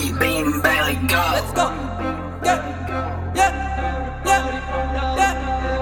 we bring belly go. Let's go. Yeah, yeah, yeah, yeah.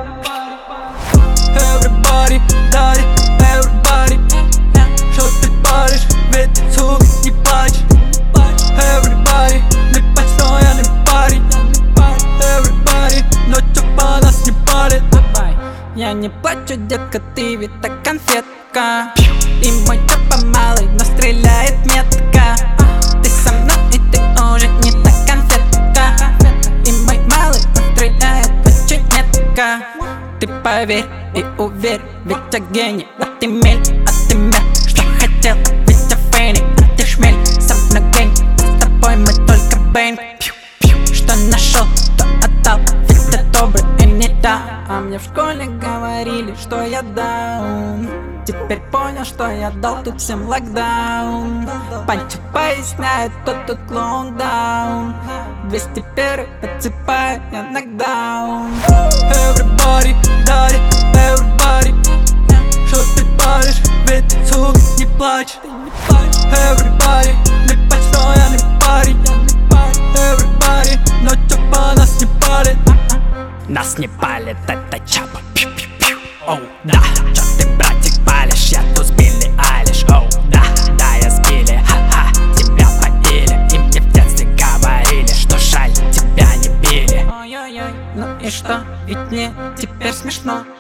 Everybody, daddy, everybody. Что ты паришь, ведь сука не плачь. Everybody, не пать, что я не парень. Everybody, ночью по нас не палит. Я не плачу, детка, ты ведь так конфетка. И мой чопа малый, но стреляет метко. Ты со мной, и ты уже не та конфетка. И мой малый, он стреляет очень метко. Ты поверь и уверь, ведь я гений. А ты мель, а ты мя, что хотел, ведь я фейник. А ты шмель, со мной гэнг, с тобой мы только бэнг. Что нашел, то отдал, ведь ты добрый и не да. А мне в школе говорили, что я даун. Теперь понял, что я дал тут всем локдаун. Панчи поясняет, кто тут клоундаун. 201 подсыпаю я нокдаун. Everybody, daddy, everybody. Что ты паришь, ведь сука не плачь. Everybody, не пать, что я не парень. Everybody, ночью по нас не палит. Нас не палит, это чапа. Оу, да, чё ты, братик, палишь? Я тут с Билли Айлиш. Оу, да, да, я с Билли, ха-ха. Тебя поили, и мне в детстве говорили, что жаль, тебя не били. Ой-ой-ой, ну и что, ведь мне теперь смешно.